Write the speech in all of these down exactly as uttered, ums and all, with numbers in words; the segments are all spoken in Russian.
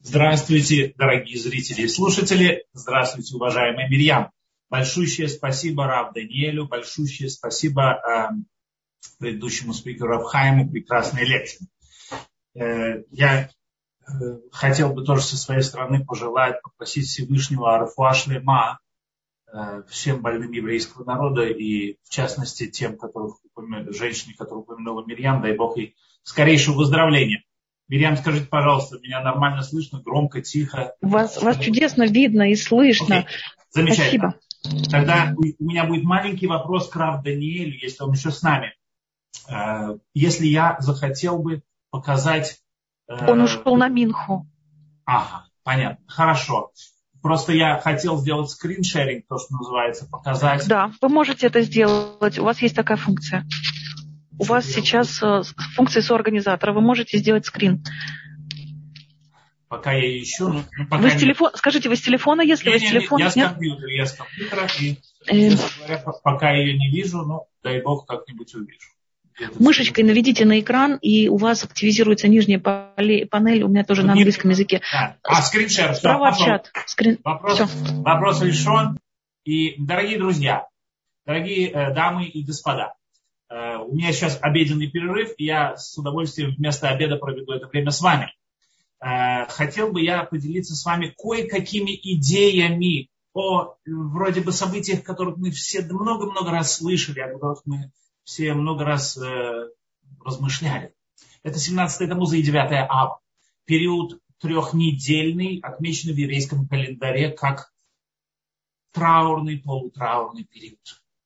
Здравствуйте, дорогие зрители и слушатели. Здравствуйте, уважаемая Мирьям. Большущее спасибо Рав Даниэлю, большущее спасибо э, предыдущему спикеру Рав Хаиму, прекрасной лекции. Э, я э, хотел бы тоже со своей стороны пожелать, попросить Всевышнего Рефуа шлема э, всем больным еврейского народа и в частности тем, которых, женщине, которую упомянула Мирьям, дай Бог ей скорейшего выздоровления. Мирьям, скажите, пожалуйста, меня нормально слышно, громко, тихо? Вас, вас чудесно видно и слышно. Okay. Замечательно. Спасибо. Тогда у меня будет маленький вопрос к Рав Даниэлю, если он еще с нами. Если я захотел бы показать... Он ушел на Минху. Ага, понятно. Хорошо. Просто я хотел сделать скриншеринг, то, что называется, показать. Да, вы можете это сделать. У вас есть такая функция. У вас сейчас функция соорганизатора. Вы можете сделать скрин. Пока я ищу. Ну, пока вы с телефона, не... Скажите, вы с телефона, если не, вы с телефона? Я с компьютера, я с компьютера. И, честно говоря, пока я ее не вижу, но дай Бог как-нибудь увижу. Мышечкой наведите на экран, и у вас активизируется нижняя панель. У меня тоже ну, на английском не... языке. Да. А, скриншер. Справа от чат. Скрин... Вопрос, вопрос решен. И, дорогие друзья, дорогие э, дамы и господа, у меня сейчас обеденный перерыв, и я с удовольствием вместо обеда проведу это время с вами. Хотел бы я поделиться с вами кое-какими идеями о вроде бы событиях, которых мы все много-много раз слышали, о которых мы все много раз э, размышляли. Это семнадцатое Тамуза и девятое Ава. Период трехнедельный, отмеченный в еврейском календаре как траурный, полутраурный период.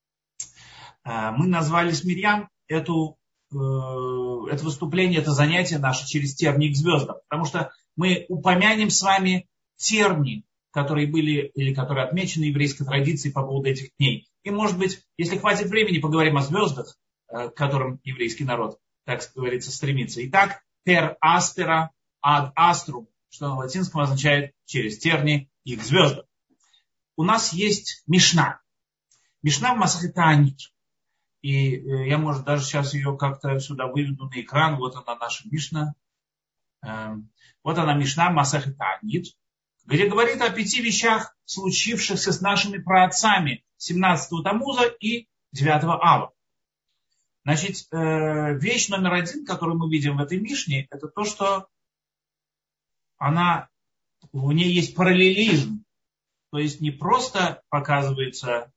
Мы назвали с Мирьям эту, э, это выступление, это занятие наше через тернии к звездам. Потому что мы упомянем с вами тернии, которые были или которые отмечены еврейской традицией по поводу этих дней. И, может быть, если хватит времени, поговорим о звездах, э, к которым еврейский народ, так говорится, стремится. Итак, per astera ad astrum, что на латинском означает через тернии и к звездам. У нас есть Мишна. Мишна в Масахет Таанит. И я, может, даже сейчас ее как-то сюда выведу на экран. Вот она, наша Мишна. Вот она, Мишна Масахет Таанит, где говорит о пяти вещах, случившихся с нашими праотцами семнадцатого Тамуза и девятого Ава. Значит, вещь номер один, которую мы видим в этой Мишне, это то, что она, у нее есть параллелизм. То есть не просто показывается...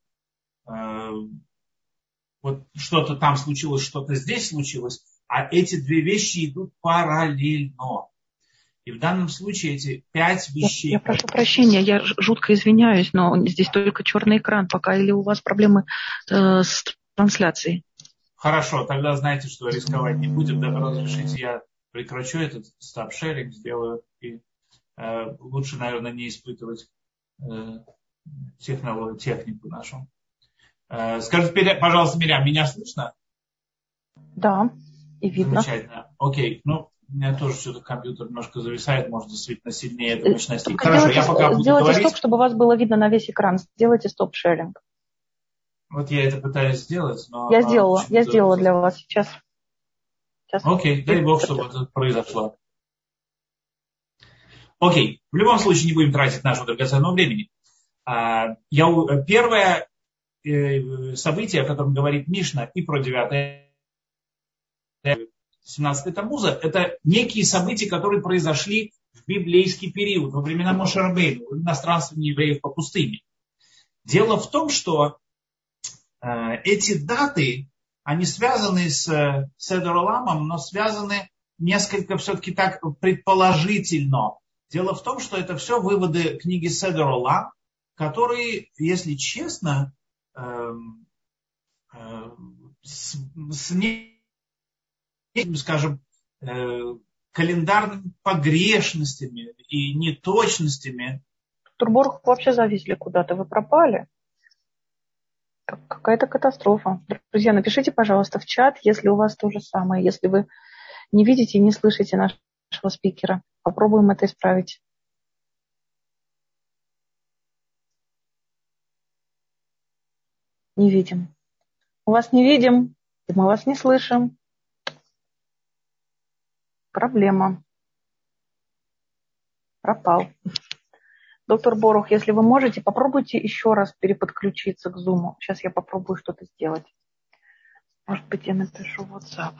Вот что-то там случилось, что-то здесь случилось, а эти две вещи идут параллельно. И в данном случае эти пять вещей... Я, я прошу прощения, я жутко извиняюсь, но здесь только черный экран пока, или у вас проблемы э, с трансляцией? Хорошо, тогда знаете, что рисковать не будем. Да, разрешите, я прекращу этот стоп-шеринг, сделаю. И э, лучше, наверное, не испытывать э, технологию, технику нашу. Скажите, пожалуйста, Мирьям, меня слышно? Да, и видно. Замечательно. Окей, ну, у меня тоже что-то компьютер немножко зависает, может, действительно сильнее это мощности. Хорошо, сделайте, я пока буду сделайте говорить. Стоп, чтобы вас было видно на весь экран. Сделайте стоп-шеринг. Вот я это пытаюсь сделать, но... Я сделала, я сделала для вас сейчас. сейчас. Окей, дай Бог, чтобы это произошло. Окей, в любом случае не будем тратить нашего драгоценного времени. Я, первое... события, о котором говорит Мишна и про девятое семнадцатое Тамуза, это некие события, которые произошли в библейский период, во времена Моше Рабейну, в иностранстве евреев по пустыне. Дело в том, что э, эти даты, они связаны с э, Седер Оламом, но связаны несколько все-таки так предположительно. Дело в том, что это все выводы книги Седер Олам, которые, если честно, с, с некими, скажем, календарными погрешностями и неточностями. Турборг вообще зависли куда-то, вы пропали. Какая-то катастрофа. Друзья, напишите, пожалуйста, в чат, если у вас то же самое, если вы не видите и не слышите нашего спикера. Попробуем это исправить. Не видим. Мы вас не видим, и мы вас не слышим. Проблема. Пропал. Доктор Борух, если вы можете, попробуйте еще раз переподключиться к Zoom. Сейчас я попробую что-то сделать. Может быть, я напишу в WhatsApp.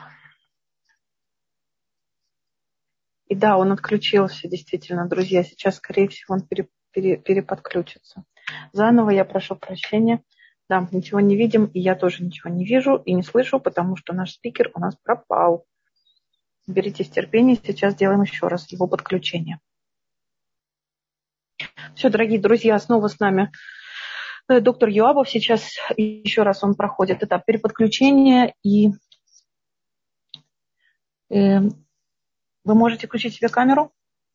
И да, он отключился, действительно, друзья. Сейчас, скорее всего, он пере, пере, переподключится. Заново я прошу прощения. Да, ничего не видим, и я тоже ничего не вижу и не слышу, потому что наш спикер у нас пропал. Беритесь терпения, сейчас сделаем еще раз его подключение. Все, дорогие друзья, снова с нами доктор Йоабов. Сейчас еще раз он проходит этап переподключения. И э, вы можете включить себе камеру?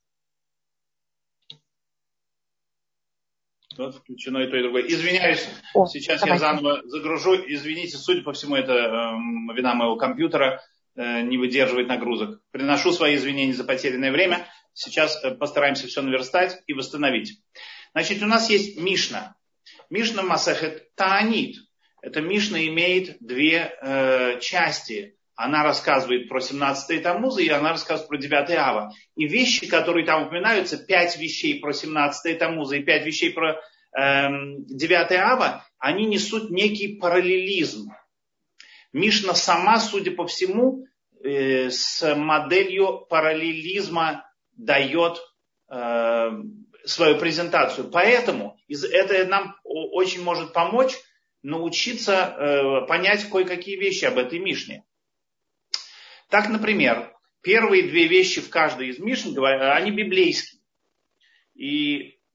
Вот, включено и то, и другое. Извиняюсь, О, сейчас давайте. я заново загружу. Извините, судя по всему, это э, вина моего компьютера, э, не выдерживает нагрузок. Приношу свои извинения за потерянное время. Сейчас э, постараемся все наверстать и восстановить. Значит, у нас есть Мишна. Мишна Масехет Таанит. Эта Мишна имеет две э, части. Она рассказывает про семнадцатый Таммуза, и она рассказывает про девятый Ава. И вещи, которые там упоминаются, пять вещей про семнадцатый Таммуза и пять вещей про э, девятый Ава, они несут некий параллелизм. Мишна сама, судя по всему, э, с моделью параллелизма дает э, свою презентацию. Поэтому это нам очень может помочь научиться э, понять кое-какие вещи об этой Мишне. Так, например, первые две вещи в каждой из Мишн, они библейские. И э,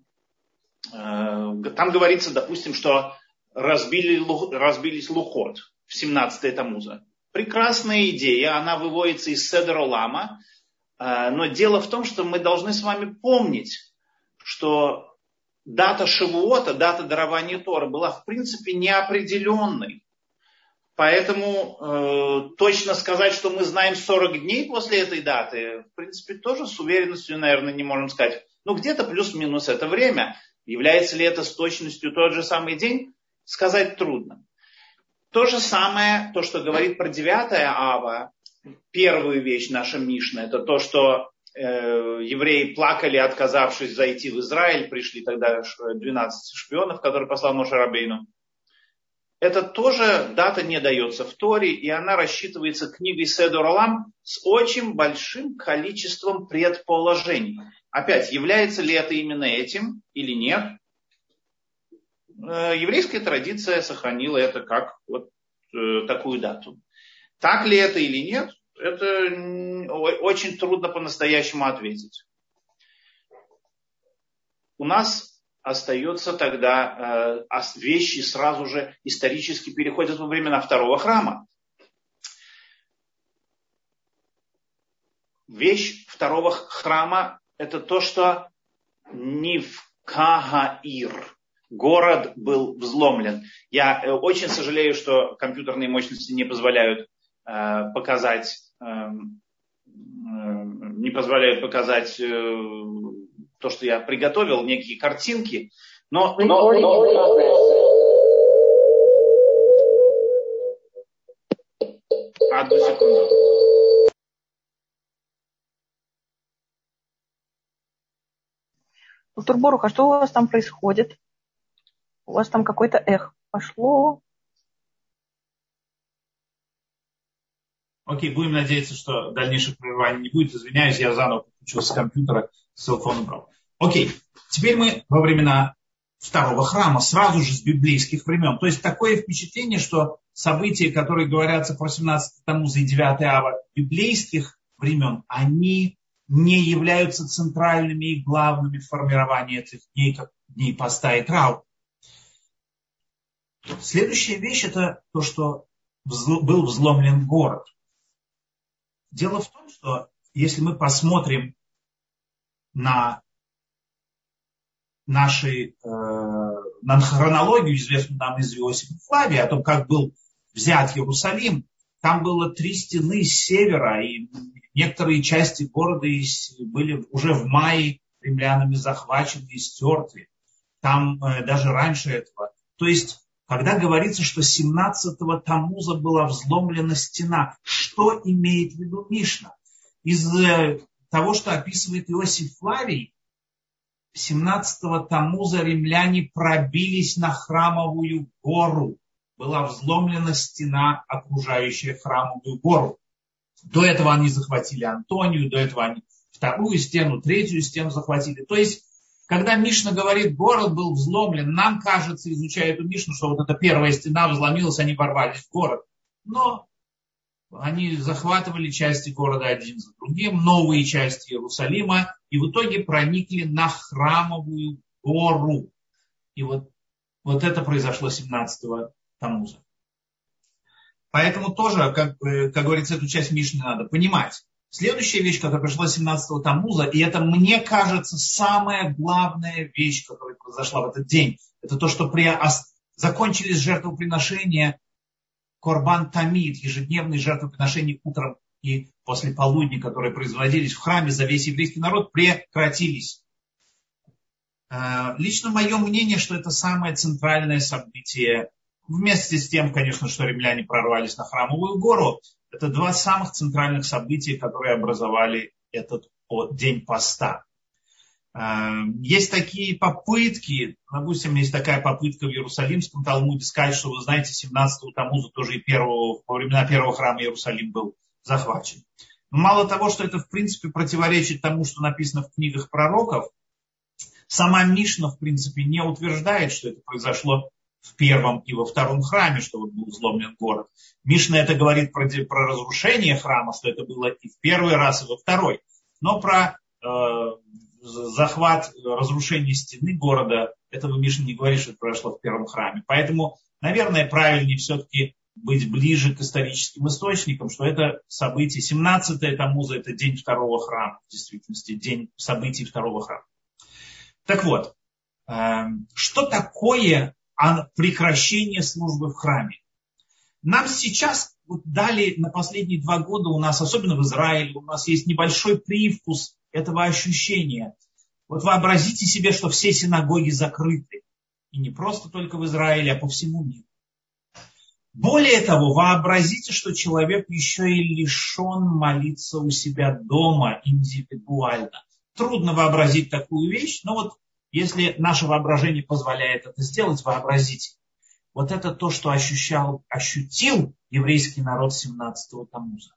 там говорится, допустим, что разбили, разбились лухот в семнадцатый Таммуза. Прекрасная идея, она выводится из Седер Олама. Э, но дело в том, что мы должны с вами помнить, что дата Шавуота, дата дарования Торы была в принципе неопределенной. Поэтому э, точно сказать, что мы знаем сорок дней после этой даты, в принципе, тоже с уверенностью, наверное, не можем сказать. Ну, где-то плюс-минус это время. Является ли это с точностью тот же самый день, сказать трудно. То же самое, то, что говорит про девятое Ава, первую вещь наша Мишна, это то, что э, евреи плакали, отказавшись зайти в Израиль, пришли тогда двенадцать шпионов, которые послал Моше Рабейну. Это тоже дата не дается в Торе, и она рассчитывается книгой Седер Олам с очень большим количеством предположений. Опять, является ли это именно этим или нет? Еврейская традиция сохранила это как вот э, такую дату. Так ли это или нет, это очень трудно по-настоящему ответить. У нас остается тогда э, вещи сразу же исторически переходят во времена второго храма. Вещь второго храма это то, что Нивкагаир, город был взломлен. Я э, очень сожалею, что компьютерные мощности не позволяют э, показать, э, э, не позволяют показать э, то, что я приготовил, некие картинки, но... но, но... Одну секунду. Доктор Борух, а что у вас там происходит? У вас там какой-то эхо пошло. Окей, будем надеяться, что дальнейших прерываний не будет. Извиняюсь, я заново подключился с компьютера, селфон убрал. Окей, теперь мы во времена второго храма, сразу же с библейских времен. То есть такое впечатление, что события, которые говорятся про семнадцатый Таммуза и девятый Ава библейских времен, они не являются центральными и главными в формировании этих дней, как дней поста и траура. Следующая вещь это то, что был взломлен город. Дело в том, что если мы посмотрим на нашей, э, на хронологию, известную нам из Иосифа Флавия, о том, как был взят Иерусалим, там было три стены с севера, и некоторые части города были уже в мае римлянами захвачены и стерты. Там э, даже раньше этого. То есть, когда говорится, что семнадцатого Таммуза была взломлена стена, что имеет в виду Мишна? Из э, того, что описывает Иосиф Флавий, семнадцатого Тамуза римляне пробились на Храмовую гору. Была взломлена стена, окружающая Храмовую гору. До этого они захватили Антонию, до этого они вторую стену, третью стену захватили. То есть, когда Мишна говорит, город был взломлен, нам кажется, изучая эту Мишну, что вот эта первая стена взломилась, они ворвались в город. Но они захватывали части города один за другим, новые части Иерусалима, и в итоге проникли на Храмовую гору. И вот, вот это произошло семнадцатого Тамуза. Поэтому тоже, как, как говорится, эту часть Мишны надо понимать. Следующая вещь, которая произошла семнадцатого Тамуза, и это, мне кажется, самая главная вещь, которая произошла в этот день, это то, что при... закончились жертвоприношения Корбан Тамид, ежедневные жертвоприношения утром и после полудня, которые производились в храме за весь еврейский народ, прекратились. Лично мое мнение, что это самое центральное событие, вместе с тем, конечно, что римляне прорвались на Храмовую гору, это два самых центральных события, которые образовали этот день поста. Есть такие попытки, допустим, есть такая попытка в Иерусалимском Талмуде сказать, что, вы знаете, семнадцатого Тамуза тоже и первого, во времена первого храма Иерусалим был захвачен. Но мало того, что это в принципе противоречит тому, что написано в книгах пророков, сама Мишна в принципе не утверждает, что это произошло в первом и во втором храме, что вот был взломлен город. Мишна это говорит про, про разрушение храма, что это было и в первый раз, и во второй. Но про э, захват, разрушение стены города, этого Мишна не говорит, что это произошло в первом храме. Поэтому, наверное, правильнее все-таки быть ближе к историческим источникам, что это событие семнадцатого Тамуза, это день второго храма, в действительности, день событий второго храма. Так вот, э, что такое прекращение службы в храме? Нам сейчас вот дали на последние два года у нас, особенно в Израиле, у нас есть небольшой привкус этого ощущения. Вот вообразите себе, что все синагоги закрыты. И не просто только в Израиле, а по всему миру. Более того, вообразите, что человек еще и лишен молиться у себя дома индивидуально. Трудно вообразить такую вещь, но вот если наше воображение позволяет это сделать, вообразите. Вот это то, что ощущал, ощутил еврейский народ семнадцатого Тамуза.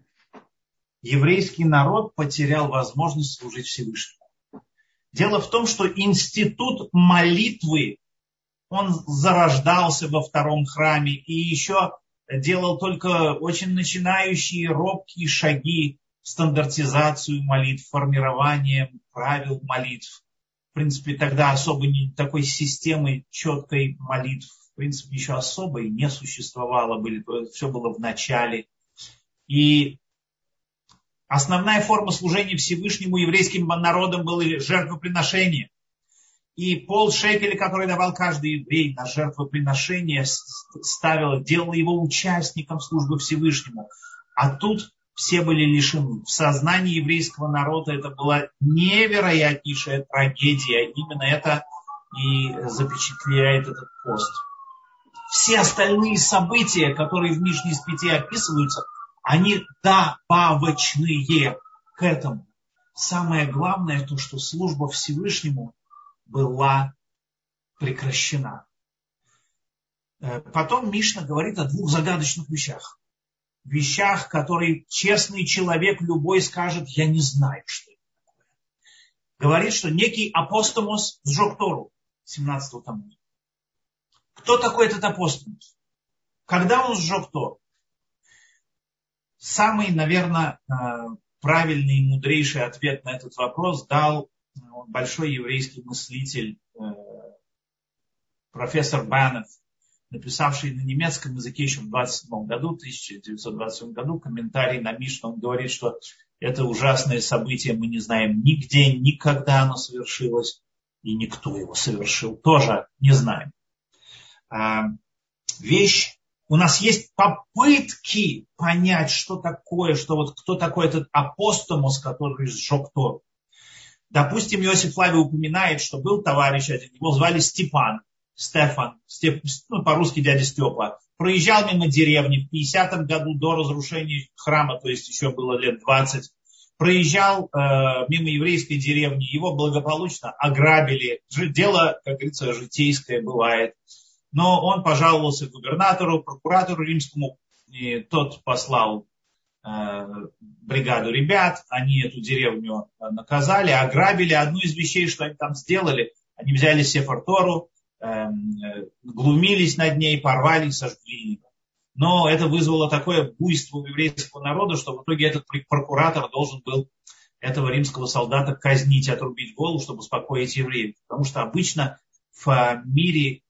Еврейский народ потерял возможность служить Всевышнему. Дело в том, что институт молитвы, он зарождался во втором храме и еще делал только очень начинающие робкие шаги в стандартизацию молитв, формирование правил молитв. В принципе, тогда особо не такой системы четкой молитв, в принципе, еще особо и не существовало. Были, все было в начале. И основная форма служения Всевышнему еврейским народом было жертвоприношение. И пол шекеля, который давал каждый еврей на жертвоприношение, ставил, делал его участником службы Всевышнему. А тут все были лишены. В сознании еврейского народа это была невероятнейшая трагедия. Именно это и запечатляет этот пост. Все остальные события, которые в Мишне из пяти описываются, они добавочные к этому. Самое главное то, что служба Всевышнему была прекращена. Потом Мишна говорит о двух загадочных вещах. Вещах, которые честный человек любой скажет, я не знаю, что это такое. Говорит, что некий апостомос сжег Тору семнадцатого Тамуза. Кто такой этот апостомос? Когда он сжег Тору? Самый, наверное, правильный и мудрейший ответ на этот вопрос дал большой еврейский мыслитель, профессор Баннеф, написавший на немецком языке еще в двадцать седьмом году, тысяча девятьсот двадцать седьмом году, комментарий на Мишну. Он говорит, что это ужасное событие, мы не знаем нигде, никогда оно совершилось, и никто его совершил, тоже не знаем. А, вещь, у нас есть попытки понять, что такое, что вот кто такой этот апостомос, который сжег Тору. Допустим, Иосиф Флавий упоминает, что был товарищ один, его звали Степан. Стефан, Степ, ну, по-русски дядя Степа, проезжал мимо деревни в пятидесятом году до разрушения храма, то есть еще было лет двадцать, проезжал э, мимо еврейской деревни, его благополучно ограбили. Дело, как говорится, житейское бывает. Но он пожаловался губернатору, прокуратору римскому, и тот послал э, бригаду ребят, они эту деревню наказали, ограбили. Одну из вещей, что они там сделали, они взяли Сефер Тору, э, э, глумились над ней, порвали и сожгли ее. Но это вызвало такое буйство у еврейского народа, что в итоге этот прокуратор должен был этого римского солдата казнить, отрубить голову, чтобы успокоить евреев. Потому что обычно в мире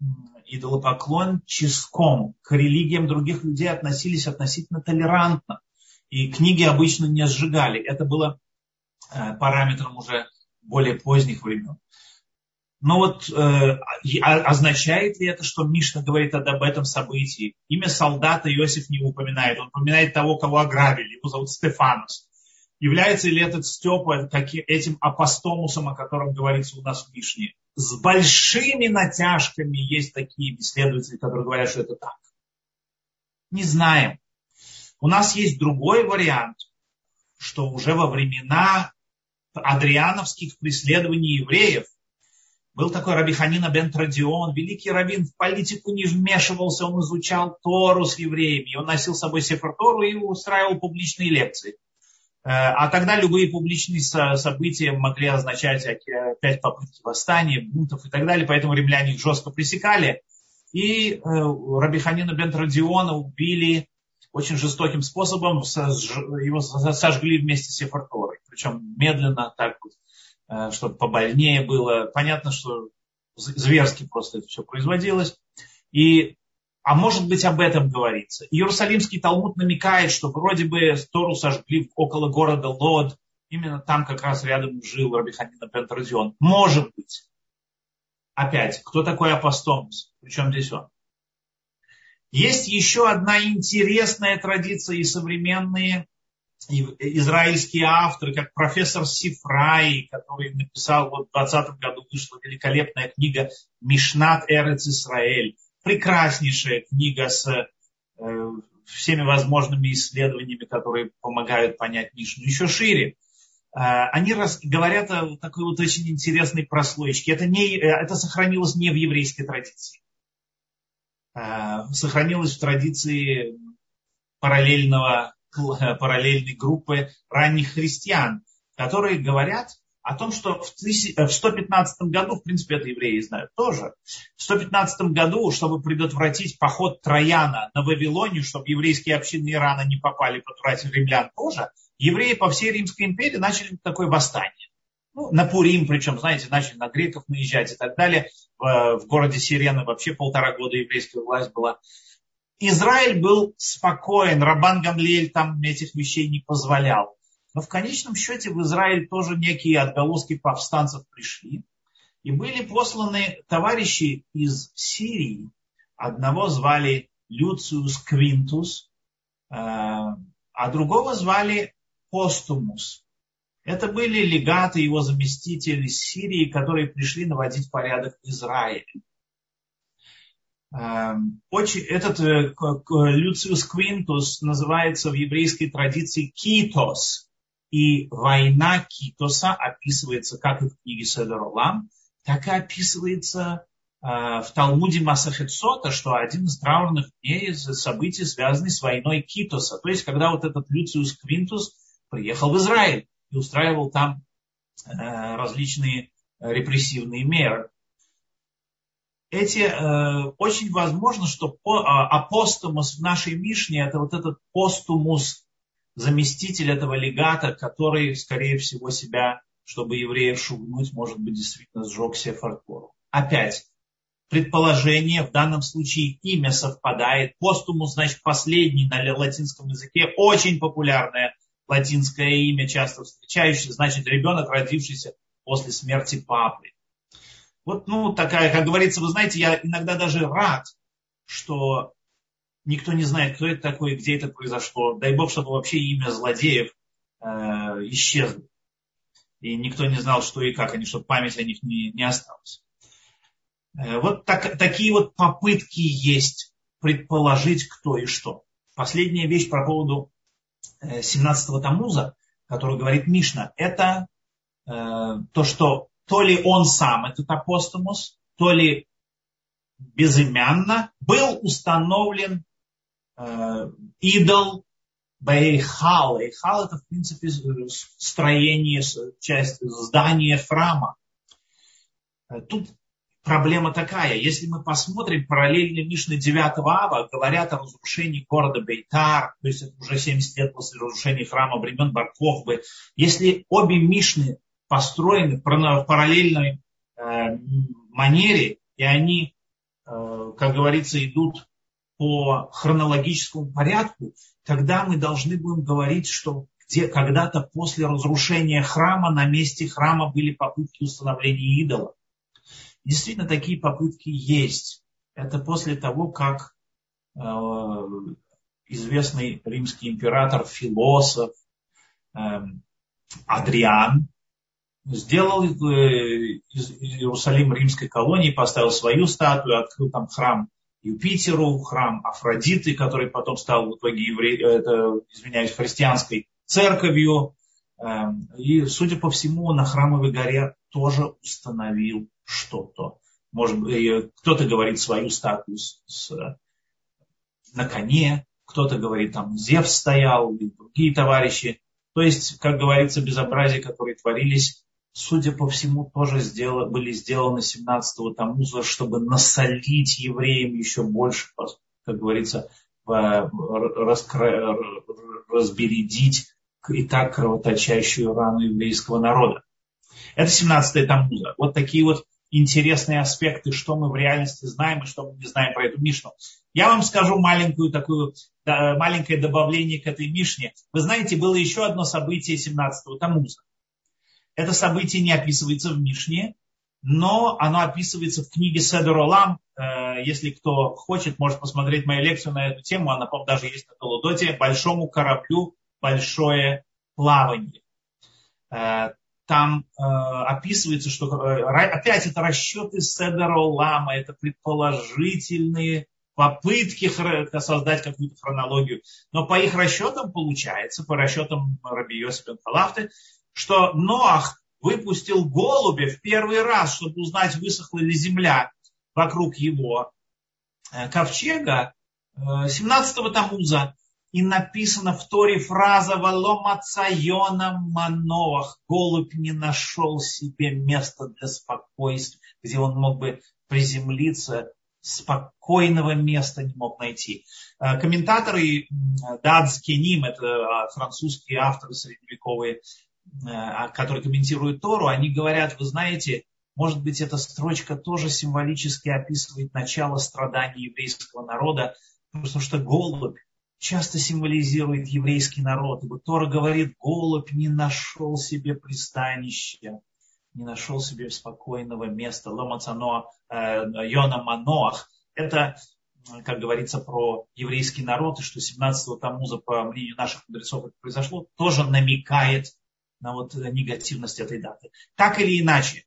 идолопоклонческом к религиям других людей относились относительно толерантно. И книги обычно не сжигали. Это было параметром уже более поздних времен. Но вот э, означает ли это, что Мишна говорит об этом событии? Имя солдата Иосиф не упоминает. Он упоминает того, кого ограбили. Его зовут Стефанос. Является ли этот Степа этим апостомусом, о котором говорится у нас в Мишне? С большими натяжками есть такие исследователи, которые говорят, что это так. Не знаем. У нас есть другой вариант, что уже во времена адриановских преследований евреев был такой Раби Ханина бен Традион, великий раввин, в политику не вмешивался, он изучал Тору с евреями, он носил с собой Сефер Тору и устраивал публичные лекции. А тогда любые публичные события могли означать опять попытки восстания, бунтов и так далее, поэтому римляне их жестко пресекали. И Раби Ханина бен Традиона убили очень жестоким способом, его сожгли вместе с Сефер Торой, причем медленно, так вот, чтобы побольнее было. Понятно, что зверски просто это все производилось. И, а может быть, об этом говорится. Иерусалимский Талмуд намекает, что вроде бы Тору сожгли около города Лод. Именно там как раз рядом жил Раби Ханина бен Традион. Может быть. Опять, кто такой апостомус? Причем здесь он? Есть еще одна интересная традиция, и современные израильские авторы, как профессор Сифрай, который написал, вот в двадцатом году вышла великолепная книга «Мишнат Эрец Исраэль». Прекраснейшая книга с э, всеми возможными исследованиями, которые помогают понять Мишну еще шире. Э, они рас, говорят о такой вот очень интересной прослойке. Это, не, это сохранилось не в еврейской традиции. Э, сохранилось в традиции параллельного параллельной группы ранних христиан, которые говорят о том, что в сто пятнадцатом году, в принципе, это евреи знают тоже, в сто пятнадцатом году, чтобы предотвратить поход Трояна на Вавилонию, чтобы еврейские общины Ирана не попали под власть римлян тоже, евреи по всей Римской империи начали такое восстание. Ну, на Пурим, причем, знаете, начали на греков наезжать и так далее. В, в городе Сирена вообще полтора года еврейская власть была. Израиль был спокоен, Рабан Гамлиэль там этих вещей не позволял. Но в конечном счете в Израиль тоже некие отголоски повстанцев пришли. И были посланы товарищи из Сирии. Одного звали Люциус Квинтус, а другого звали Постумус. Это были легаты, его заместители из Сирии, которые пришли наводить порядок в Израиле. Очень, этот Люциус Квинтус называется в еврейской традиции Китос. И война Китоса описывается как и в книге Седер Олам, так и описывается э, в Талмуде Масахет Сота, что один из траурных дней событий, связанный с войной Китоса. То есть, когда вот этот Люциус Квинтус приехал в Израиль и устраивал там э, различные репрессивные меры. Эти, э, очень возможно, что по, э, апостумус в нашей Мишне, это вот этот постумус, заместитель этого легата, который, скорее всего, себя, чтобы евреев шугнуть, может быть, действительно сжег Сефер Тору. Опять, предположение, в данном случае имя совпадает. Постумус, значит, последний на латинском языке, очень популярное латинское имя, часто встречающееся, значит, ребенок, родившийся после смерти папы. Вот, ну, такая, как говорится, вы знаете, я иногда даже рад, что никто не знает, кто это такой, где это произошло. Дай бог, чтобы вообще имя злодеев э, исчезло. И никто не знал, что и как они, чтобы память о них не, не осталась. Э, вот так, такие вот попытки есть предположить, кто и что. Последняя вещь по поводу э, семнадцатого Тамуза, который говорит Мишна, это э, то, что то ли он сам, этот апостомос, то ли безымянно был установлен э, идол Бейхал. Бейхал это, в принципе, строение, часть здания храма. Тут проблема такая. Если мы посмотрим параллельно Мишны девятого ава, говорят о разрушении города Бейтар, то есть это уже семьдесят лет после разрушения храма времен Бар-Кохбы. Если обе Мишны построены в параллельной э, манере, и они, э, как говорится, идут по хронологическому порядку, тогда мы должны будем говорить, что где когда-то после разрушения храма на месте храма были попытки установления идола. Действительно, такие попытки есть. Это после того, как э, известный римский император, философ э, Адриан сделал э, из Иерусалима римской колонии, поставил свою статую, открыл там храм Юпитеру, храм Афродиты, который потом стал в итоге, евре... это, извиняюсь, христианской церковью. Э, и, судя по всему, на Храмовой горе тоже установил что-то. Может быть, кто-то говорит свою статую с, с, на коне, кто-то говорит, там Зевс стоял, и другие товарищи. То есть, как говорится, безобразия, которые творились, судя по всему, тоже сделали, были сделаны семнадцатого Тамуза, чтобы насолить евреям еще больше, как говорится, раскра... разбередить и так кровоточащую рану еврейского народа. Это семнадцатое Тамуза. Вот такие вот интересные аспекты, что мы в реальности знаем и что мы не знаем про эту Мишну. Я вам скажу маленькую такую, да, маленькое добавление к этой Мишне. Вы знаете, было еще одно событие семнадцатого Тамуза. Это событие не описывается в Мишне, но оно описывается в книге Седер Олам. Если кто хочет, может посмотреть мою лекцию на эту тему. Она, по-моему, даже есть на Толодоте. Большому кораблю большое плавание. Там э, описывается, что э, опять это расчеты Седер Олама, это предположительные попытки хр- создать какую-то хронологию. Но по их расчетам получается, по расчетам Раби Йосифа бен Халафты, что Ноах выпустил голубя в первый раз, чтобы узнать, высохла ли земля вокруг его э, ковчега э, семнадцатого Тамуза. И написано в Торе фраза «Валомацайона Маноах». Голубь не нашел себе места для спокойствия, где он мог бы приземлиться. Спокойного места не мог найти. Комментаторы Дадз Кеним, это французские авторы средневековые, которые комментируют Тору, они говорят, вы знаете, может быть, эта строчка тоже символически описывает начало страданий еврейского народа, потому что голубь часто символизирует еврейский народ. Ибо Тора говорит, голубь не нашел себе пристанища, не нашел себе спокойного места. Ломацано Йона Маноах. Это, как говорится, про еврейский народ, и что семнадцатого Тамуза, по мнению наших мудрецов, это произошло, тоже намекает на вот негативность этой даты. Так или иначе,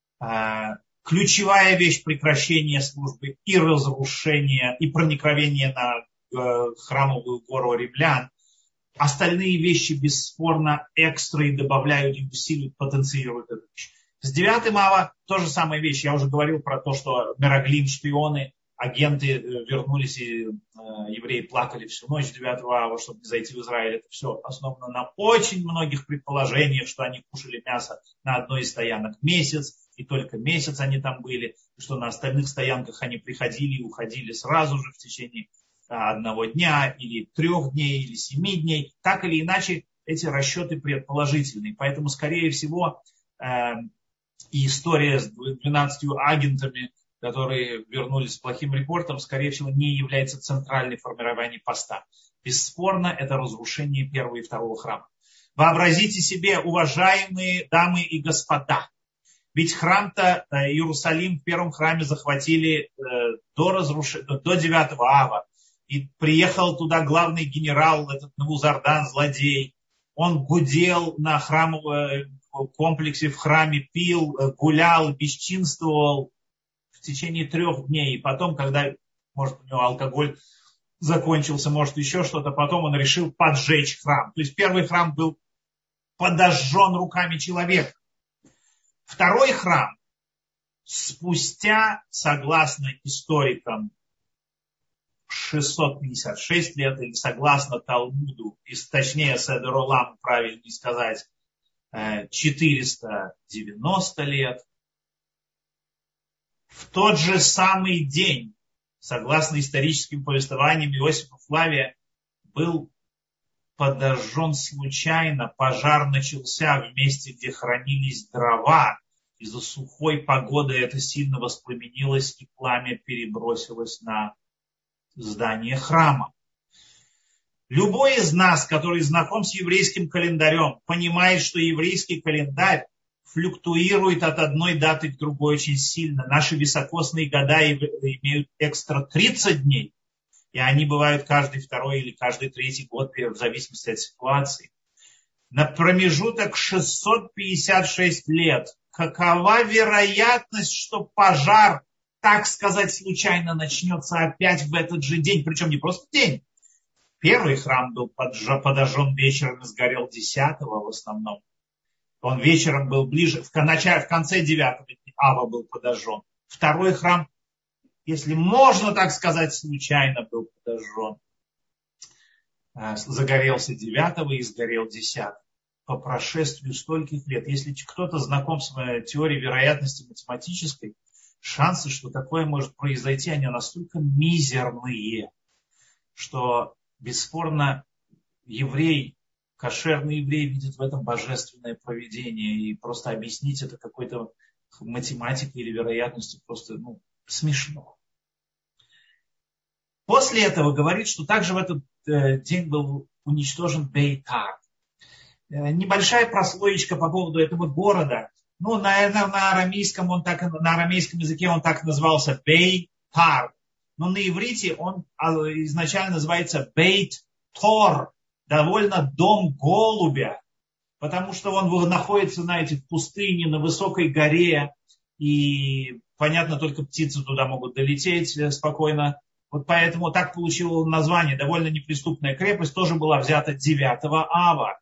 ключевая вещь прекращения службы и разрушения, и проникновения на храмовую гору римлян. Остальные вещи бесспорно экстра и добавляют и усиливают, потенцируют эту вещь. С девятым ава тоже самая вещь. Я уже говорил про то, что Мераглим, шпионы, агенты вернулись, и э, евреи плакали всю ночь девятого ава, чтобы не зайти в Израиль. Это все основано на очень многих предположениях, что они кушали мясо на одной из стоянок месяц, и только месяц они там были, и что на остальных стоянках они приходили и уходили сразу же в течение одного дня, или трех дней, или семи дней. Так или иначе, эти расчеты предположительные. Поэтому, скорее всего, э, и история с двенадцатью агентами, которые вернулись с плохим репортом, скорее всего, не является центральной формированием поста. Бесспорно, это разрушение первого и второго храма. Вообразите себе, уважаемые дамы и господа, ведь храм-то, Иерусалим в первом храме захватили э, до, разруш... до девятого ава. И приехал туда главный генерал, этот Навузардан, злодей. Он гудел на храмовом комплексе, в храме пил, гулял, бесчинствовал в течение трех дней. И потом, когда, может, у него алкоголь закончился, может, еще что-то, потом он решил поджечь храм. То есть первый храм был подожжен руками человека. Второй храм спустя, согласно историкам, шестьсот пятьдесят шесть лет, или согласно Талмуду, и, точнее, Седер Олам, правильнее сказать, четыреста девяносто лет, в тот же самый день, согласно историческим повествованиям Иосифа Флавия, был подожжен случайно, пожар начался в месте, где хранились дрова. Из-за сухой погоды это сильно воспламенилось, и пламя перебросилось на здание храма. Любой из нас, который знаком с еврейским календарем, понимает, что еврейский календарь флюктуирует от одной даты к другой очень сильно. Наши високосные года имеют экстра тридцать дней, и они бывают каждый второй или каждый третий год, в зависимости от ситуации. На промежуток шестьсот пятьдесят шесть лет. Какова вероятность, что пожар, так сказать, случайно начнется опять в этот же день? Причем не просто день. Первый храм был подожжен вечером и сгорел десятого в основном. Он вечером был ближе, в, начале, в конце девятого ава был подожжен. Второй храм, если можно так сказать, случайно был подожжен. Загорелся девятого и сгорел десятого. По прошествию стольких лет. Если кто-то знаком с теорией вероятности математической, шансы, что такое может произойти, они настолько мизерные, что бесспорно еврей, кошерный еврей видит в этом божественное провидение. И просто объяснить это какой-то математикой или вероятностью просто ну, смешно. После этого говорит, что также в этот э, день был уничтожен Бейтар. Небольшая прослоечка по поводу этого города. Ну, наверное, на арамейском, он так, на арамейском языке он так назывался Бейт-Тар. Но на иврите он изначально называется Бейт-Тор. Довольно дом голубя. Потому что он находится, знаете, в пустыне, на высокой горе. И, понятно, только птицы туда могут долететь спокойно. Вот поэтому так получило название. Довольно неприступная крепость тоже была взята девятого ава.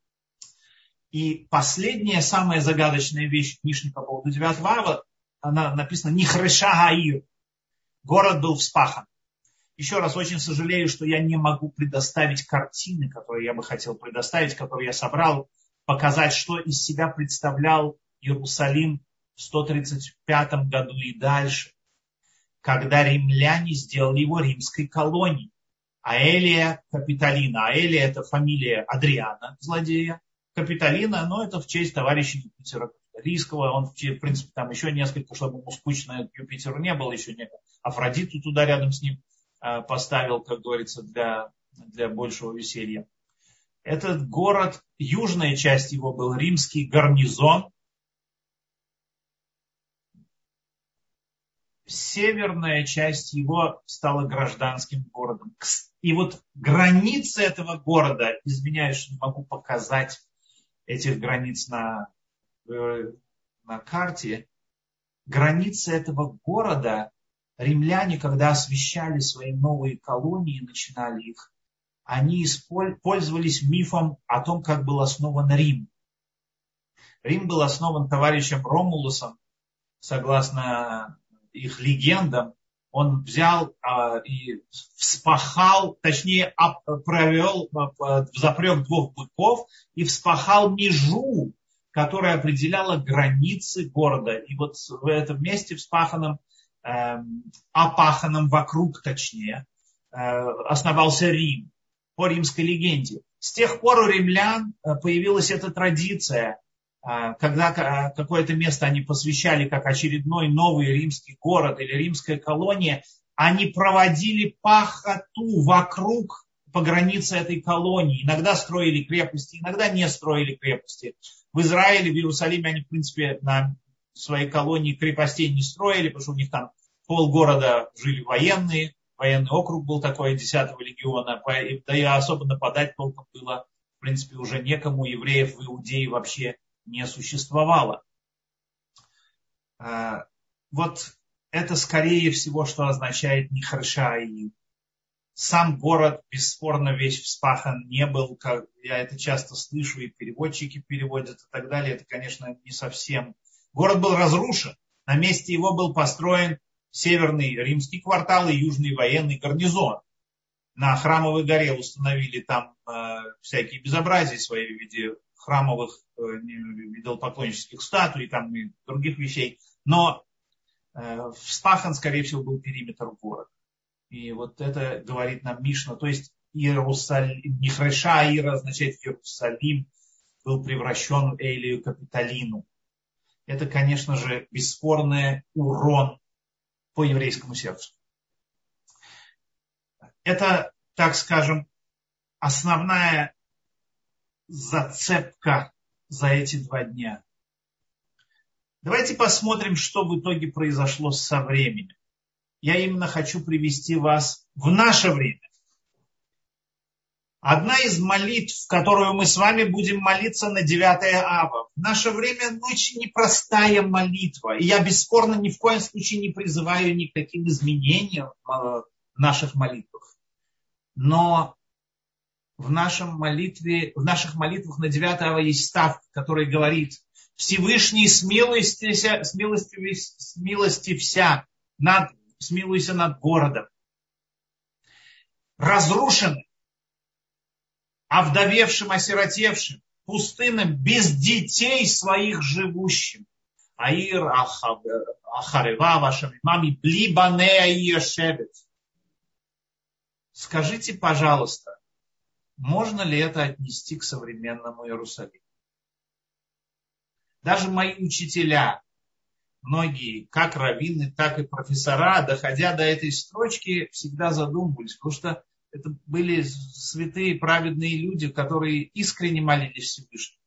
И последняя, самая загадочная вещь в Мишне по поводу девятого ава, она написана Нихреша Гаир. Город был вспахан. Еще раз очень сожалею, что я не могу предоставить картины, которые я бы хотел предоставить, которые я собрал, показать, что из себя представлял Иерусалим в сто тридцать пятом году и дальше, когда римляне сделали его римской колонией. Аэлия Капитолина. Аэлия – это фамилия Адриана, злодея. Капитолина, но это в честь товарища Юпитера Капитолийского. Он, в принципе, там еще несколько, чтобы ему скучно Юпитеру не было, еще не Афродиту туда рядом с ним поставил, как говорится, для, для большего веселья. Этот город, южная часть его был римский гарнизон. Северная часть его стала гражданским городом. И вот границы этого города, извиняюсь, что не могу показать этих границ на, на карте, границы этого города, римляне, когда освещали свои новые колонии, начинали их, они пользовались мифом о том, как был основан Рим. Рим был основан товарищем Ромулусом, согласно их легендам. Он взял а, и вспахал, точнее провел, запрек двух быков и вспахал межу, которая определяла границы города. И вот в этом месте вспаханном, э, опаханном вокруг, точнее, э, основался Рим по римской легенде. С тех пор у римлян появилась эта традиция, когда какое-то место они посвящали как очередной новый римский город или римская колония, они проводили пахоту вокруг, по границе этой колонии. Иногда строили крепости, иногда не строили крепости. В Израиле, в Иерусалиме они, в принципе, на своей колонии крепостей не строили, потому что у них там полгорода жили военные. Военный округ был такой, десятого легиона. Да и особо нападать толком было, в принципе, уже некому. Евреев в Иудее вообще не существовало. Вот это скорее всего, что означает Нихреша Гаир. Сам город, бесспорно, весь вспахан не был. Как я это часто слышу, и переводчики переводят и так далее. Это, конечно, не совсем. Город был разрушен. На месте его был построен северный римский квартал и южный военный гарнизон. На Храмовой горе установили там э, всякие безобразия свои в виде храмовых э, идолопоклоннических статуй там, и других вещей. Но э, вспахан, скорее всего, был периметр города. И вот это говорит нам Мишна. То есть Иерусалим, Нихреша Аира означает Иерусалим, был превращен в Элию Капитолину. Это, конечно же, бесспорный урон по еврейскому сердцу. Это, так скажем, основная зацепка за эти два дня. Давайте посмотрим, что в итоге произошло со временем. Я именно хочу привести вас в наше время. Одна из молитв, которую мы с вами будем молиться на девятое ава. В наше время очень непростая молитва. И я бесспорно ни в коем случае не призываю ни к каким изменениям в наших молитвах. Но в, нашем молитве, в наших молитвах на девятое ава есть ставка, которая говорит: Всевышний, смилуйся, смилостився над, смилуйся над городом. Разрушенным, овдовевшим, осиротевшим, пустынным, без детей своих живущим. Аир ахарева вашими мами блибанея ешевет. Скажите, пожалуйста, можно ли это отнести к современному Иерусалиму? Даже мои учителя, многие, как раввины, так и профессора, доходя до этой строчки, всегда задумывались, потому что это были святые, праведные люди, которые искренне молились Всевышнему.